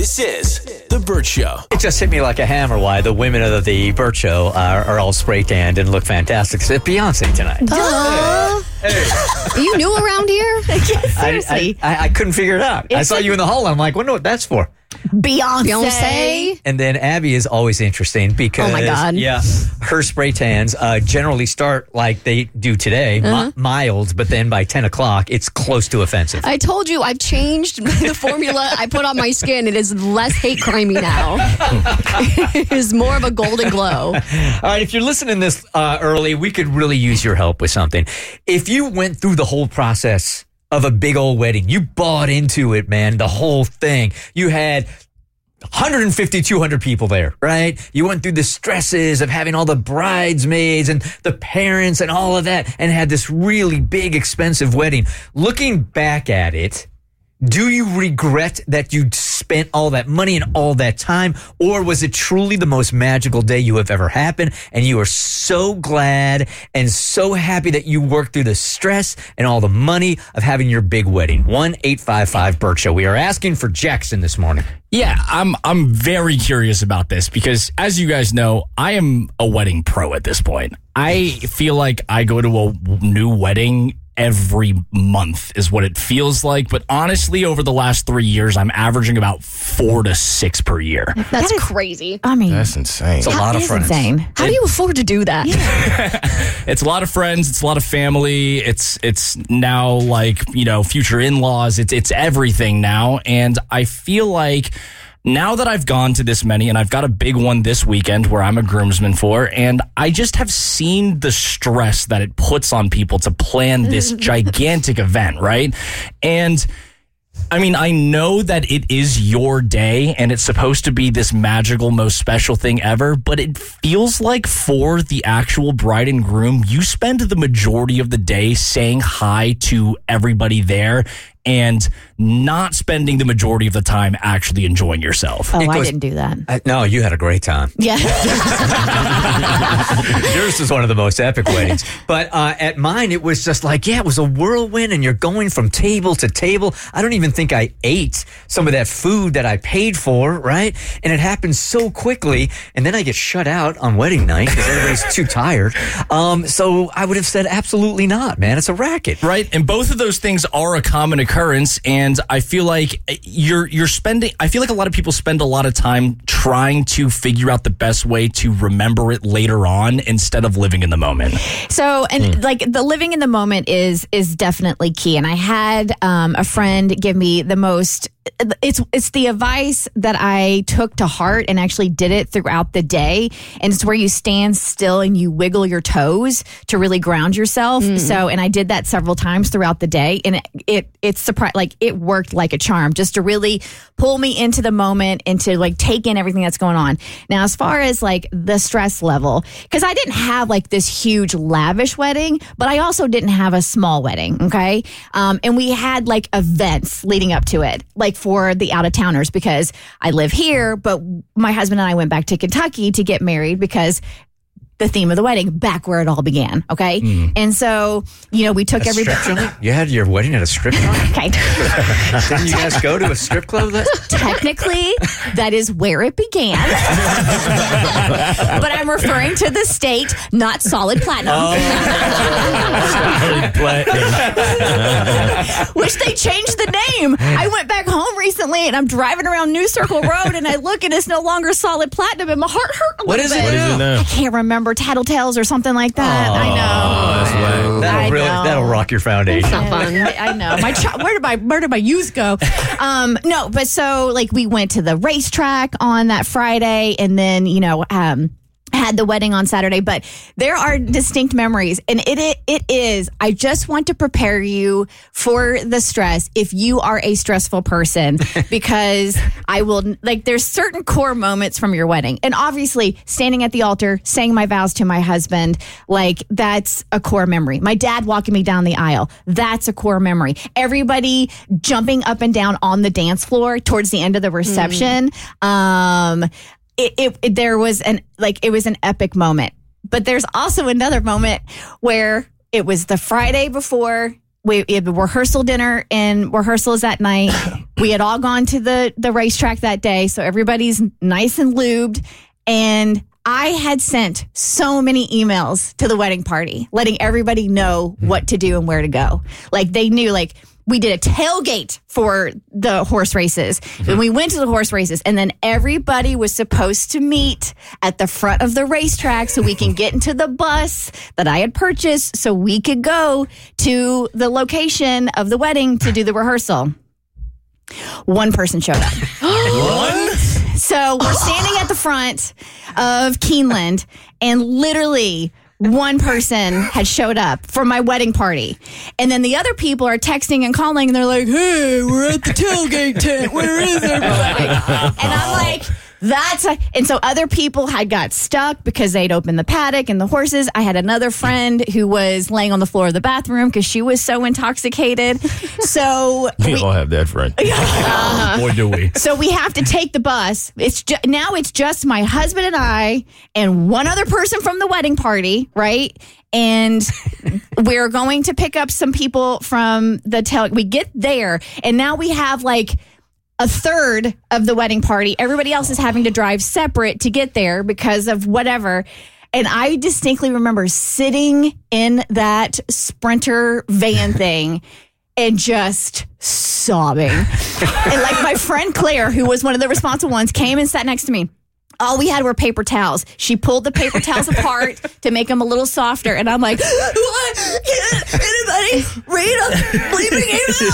This is The Burt Show. It just hit me like a hammer why the women of the Burt Show are all spray tanned and look fantastic. It's Beyonce tonight. Are you new around here? Seriously. I couldn't figure it out. I saw you in the hall. I'm like, wonder what that's for. Beyonce. And then Abby is always interesting because, oh my God. Yeah, her spray tans generally start like they do today, mild, but then by 10 o'clock, it's close to offensive. I told you I've changed the formula I put on my skin. It is less hate crimey now. It is more of a golden glow. All right, if you're listening this early, we could really use your help with something. If you went through the whole process of a big old wedding, you bought into it, man, the whole thing. You had 150, 200 people there, right? You went through the stresses of having all the bridesmaids and the parents and all of that and had this really big, expensive wedding. Looking back at it, do you regret that you spent all that money and all that time? Or was it truly the most magical day you have ever happened? And you are so glad and so happy that you worked through the stress and all the money of having your big wedding. 1-855-BURT Show. We are asking for Jackson this morning. Yeah, I'm very curious about this because, as you guys know, I am a wedding pro at this point. I feel like I go to a new wedding every month is what it feels like. But honestly, over the last 3 years, I'm averaging about 4 to 6 per year. That's crazy. I mean, that's insane. It's a lot of friends. Insane. How do you afford to do that? Yeah. It's a lot of friends. It's a lot of family. It's now like, future in-laws. It's everything now. And I feel like now that I've gone to this many, and I've got a big one this weekend where I'm a groomsman for, and I just have seen the stress that it puts on people to plan this gigantic event, right? And I mean, I know that it is your day and it's supposed to be this magical, most special thing ever, but it feels like for the actual bride and groom, you spend the majority of the day saying hi to everybody there and not spending the majority of the time actually enjoying yourself. Oh, I didn't do that. No, you had a great time. Yeah. Yours was one of the most epic weddings. But at mine, it was just like, it was a whirlwind and you're going from table to table. I don't even think I ate some of that food that I paid for, right? And it happened so quickly. And then I get shut out on wedding night because everybody's too tired. So I would have said absolutely not, man. It's a racket. Right. And both of those things are a common occurrence. And I feel like you're spending, I feel like a lot of people spend a lot of time trying to figure out the best way to remember it later on instead of living in the moment. So, and like the living in the moment is definitely key. And I had a friend give me the most, it's the advice that I took to heart and actually did it throughout the day. And it's where you stand still and you wiggle your toes to really ground yourself. So, and I did that several times throughout the day, and it's surprised, like it worked like a charm just to really pull me into the moment and to like take in everything that's going on. Now, as far as like the stress level, because I didn't have like this huge lavish wedding, but I also didn't have a small wedding. Okay. And we had like events leading up to it, like for the out of towners, because I live here, but my husband and I went back to Kentucky to get married because the theme of the wedding, back where it all began. Okay. And so, we took everybody. You had your wedding at a strip club? Okay. Didn't you guys go to a strip club? Technically, that is where it began. But I'm referring to the state, not Solid Platinum. Which they changed the name. I went back home recently and I'm driving around New Circle Road and I look and it's no longer Solid Platinum and my heart hurt a little bit. What is it now? I can't remember. Tattletales or something like that. I know. That'll rock your foundation. It's not fun. I know. Where did my youth go? No, but so like we went to the racetrack on that Friday, and then had the wedding on Saturday. But there are distinct memories, and it is. I just want to prepare you for the stress if you are a stressful person, because I will there's certain core moments from your wedding, and obviously standing at the altar, saying my vows to my husband, that's a core memory. My dad walking me down the aisle, that's a core memory. Everybody jumping up and down on the dance floor towards the end of the reception. There was it was an epic moment. But there's also another moment where it was the Friday before we had the rehearsal dinner, and rehearsal is that night. We had all gone to the racetrack that day, so everybody's nice and lubed. And I had sent so many emails to the wedding party, letting everybody know what to do and where to go. Like, they knew, like, we did a tailgate for the horse races. And we went to the horse races, and then everybody was supposed to meet at the front of the racetrack so we can get into the bus that I had purchased so we could go to the location of the wedding to do the rehearsal. One person showed up. What? So we're standing at the front of Keeneland, and literally one person had showed up for my wedding party. And then the other people are texting and calling, and they're like, hey, we're at the tailgate tent. Where is everybody? And I'm like, and so other people had got stuck because they'd opened the paddock and the horses. I had another friend who was laying on the floor of the bathroom because she was so intoxicated. So we all have that friend. Boy, do we. So we have to take the bus. Now it's just my husband and I and one other person from the wedding party, right? And we're going to pick up some people from the tail. We get there, and now we have like a third of the wedding party. Everybody else is having to drive separate to get there because of whatever. And I distinctly remember sitting in that Sprinter van thing and just sobbing. And like my friend Claire, who was one of the responsible ones, came and sat next to me. All we had were paper towels. She pulled the paper towels apart to make them a little softer. And I'm like, what? Can't anybody read a bleeping email?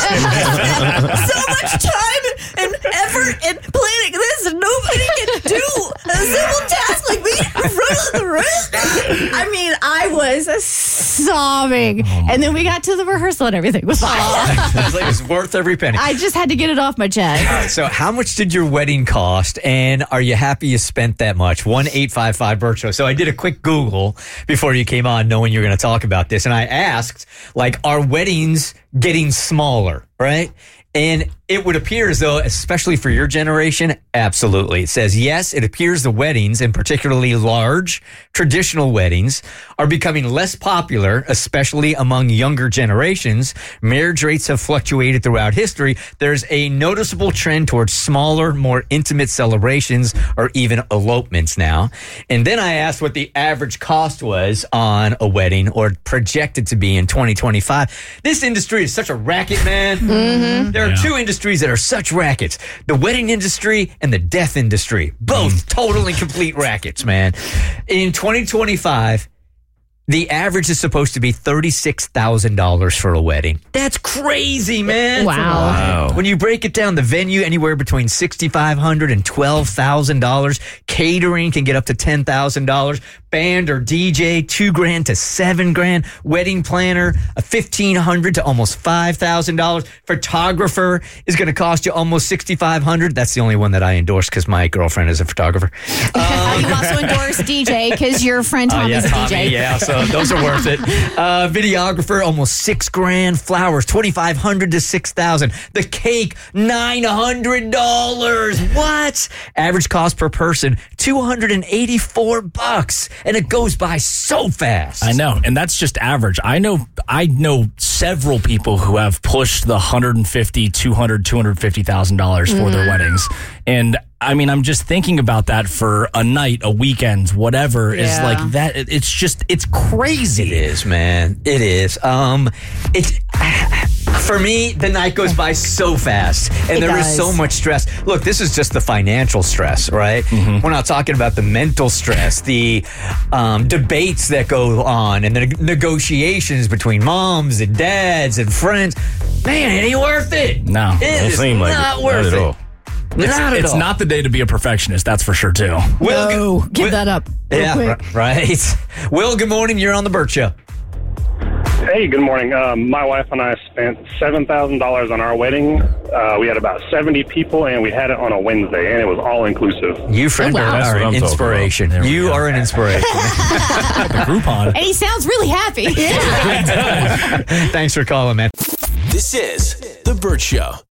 So much time and effort in planning this, and nobody can do a simple task like me in front of the rest. I mean, I was sobbing. And then we got to the rehearsal and everything was fine. It's like it's worth every penny. I just had to get it off my chest. So how much did your wedding cost, and are you happy you spent that much? 1-855-BERT Show. So I did a quick Google before you came on, knowing you're going to talk about this, and I asked, like, are weddings getting smaller, right? And it would appear as though, especially for your generation, absolutely. It says, yes, it appears the weddings, and particularly large traditional weddings, are becoming less popular, especially among younger generations. Marriage rates have fluctuated throughout history. There's a noticeable trend towards smaller, more intimate celebrations or even elopements now. And then I asked what the average cost was on a wedding, or projected to be in 2025. This industry is such a racket, man. Mm-hmm. There are two industries that are such rackets: the wedding industry and the death industry. Both total and complete rackets, man. In 2025, the average is supposed to be $36,000 for a wedding. That's crazy, man. Wow. When you break it down, the venue anywhere between $6,500 and $12,000. Catering can get up to $10,000. Band or DJ, $2,000 to $7,000. Wedding planner, $1,500 to almost $5,000. Photographer is going to cost you almost $6,500. That's the only one that I endorse because my girlfriend is a photographer. You also endorse DJ because your friend Tom is a DJ. Yeah, so those are worth it. Videographer, almost $6,000. Flowers, $2,500 to $6,000. The cake, $900. What? Average cost per person, $284. And it goes by so fast. I know, and that's just average. I know several people who have pushed the $150,000, $200,000, $250,000 for their weddings. And I mean, I'm just thinking about that for a night, a weekend, whatever is like that. It's crazy. It is, man. It is. For me, the night goes by so fast, and there is so much stress. Look, this is just the financial stress, right? Mm-hmm. We're not talking about the mental stress, the debates that go on, and the negotiations between moms and dads and friends. Man, it ain't worth it. No, it is not worth it. It's not the day to be a perfectionist, that's for sure, too. Will, give that up. Yeah, right. Will, good morning. You're on the Bert Show. Hey, good morning. My wife and I spent $7,000 on our wedding. We had about 70 people, and we had it on a Wednesday, and it was all inclusive. You, friend, are an inspiration. You are an inspiration. The Groupon. And he sounds really happy. Thanks for calling, man. This is The Bert Show.